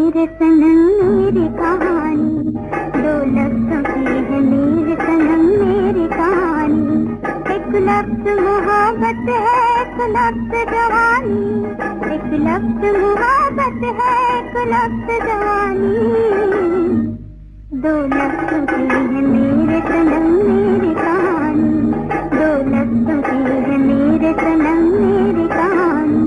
मेरे सनम मेरी कहानी, दो लफ्ज़ों की है मेरे सनम मेरी कहानी। एक लफ्ज़ मोहब्बत है, एक लफ्ज़ जवानी, एक लफ्ज़ मोहब्बत है, एक लफ्ज़ जवानी। दो लफ्ज़ों की है मेरे सनम मेरी कहानी, दो लफ्ज़ों की है मेरे सनम मेरी कहानी।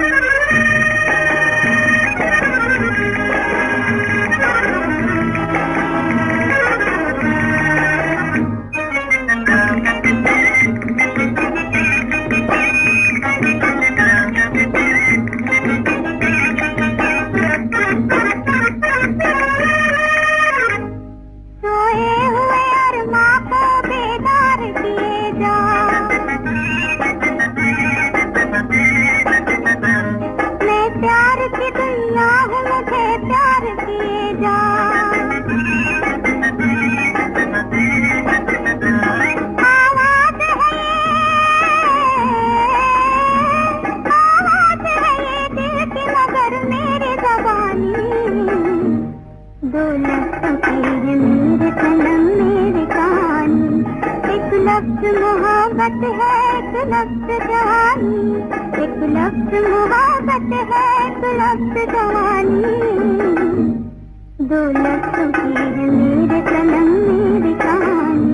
दो लफ्ज़ों की है मेरे सनम मेरी कहानी, एक लफ्ज़ मोहब्बत है, एक लफ्ज़ जवानी, एक लफ्ज़ मोहब्बत है, एक लफ्ज़ जवानी। दो लफ्ज़ों की है मेरे सनम मेरी कहानी।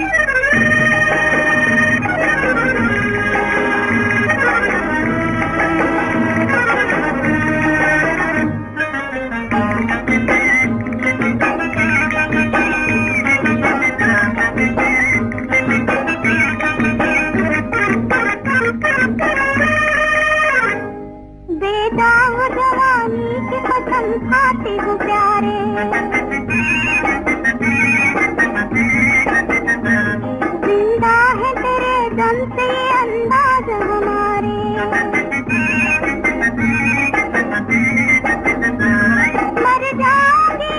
बेदाग जवानी की कसम खाती हूँ प्यारे, जिंदा है तेरे दम से अंदाज हमारे। मर जाओगे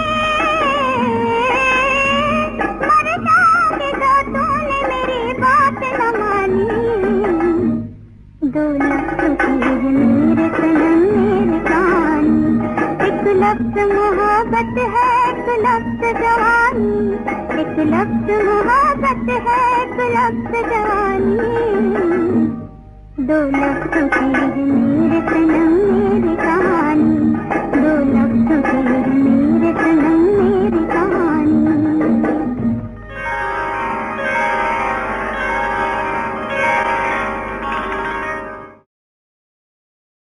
जो तूने मेरी बात न मानी। दो लफ्ज़ों की है मेरे सनम मेरी कहानी, एक लफ्ज़ मोहब्बत है, एक लफ्ज़ जवानी, एक लफ्ज़ मोहब्बत है, एक लफ्ज़ जवानी। दो लफ्ज़ों की है मेरे सनम